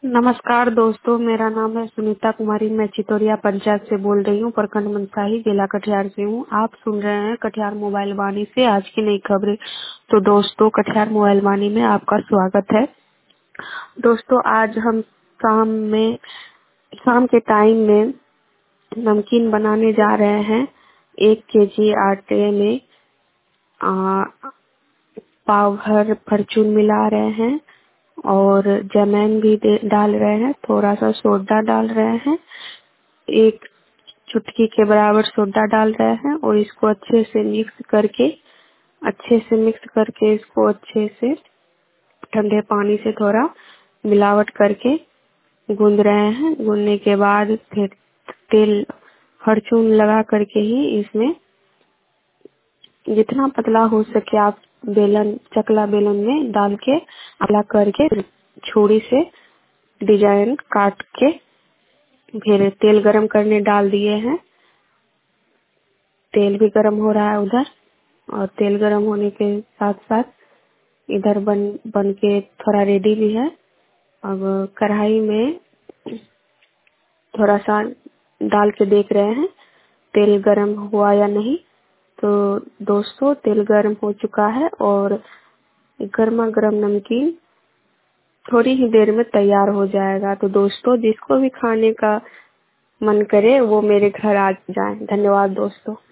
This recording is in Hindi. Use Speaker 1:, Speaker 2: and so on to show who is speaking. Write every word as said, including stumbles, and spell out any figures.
Speaker 1: नमस्कार दोस्तों, मेरा नाम है सुनीता कुमारी। मैं चितौरिया पंचायत से बोल रही हूँ, प्रखंड मनसाही, जिला कटिहार से हूँ। आप सुन रहे हैं कटिहार मोबाइल वाणी से आज की नई खबरें। तो दोस्तों, कटिहार मोबाइल वाणी में आपका स्वागत है। दोस्तों, आज हम शाम में शाम के टाइम में नमकीन बनाने जा रहे हैं। एक केजी आटे में आ, पाव भर फॉर्चून मिला रहे हैं और जमैन भी दे- डाल रहे हैं। थोड़ा सा सोडा डाल रहे हैं, एक चुटकी के बराबर सोडा डाल रहे हैं और इसको अच्छे से मिक्स करके अच्छे से मिक्स करके इसको अच्छे से ठंडे पानी से थोड़ा मिलावट करके गूंद रहे हैं। गूंदने के बाद फिर तेल फॉर्चून लगा करके ही इसमें जितना पतला हो सके आप बेलन चकला बेलन में डाल के पतला करके छुरी से डिजाइन काट के फिर तेल गरम करने डाल दिए हैं। तेल भी गरम हो रहा है उधर, और तेल गरम होने के साथ साथ इधर बन बन के थोड़ा रेडी भी है। अब कढ़ाई में थोड़ा सा डाल के देख रहे हैं तेल गरम हुआ या नहीं। तो दोस्तों, तेल गरम हो चुका है और गर्मा गर्म नमकीन थोड़ी ही देर में तैयार हो जाएगा। तो दोस्तों, जिसको भी खाने का मन करे वो मेरे घर आ जाए। धन्यवाद दोस्तों।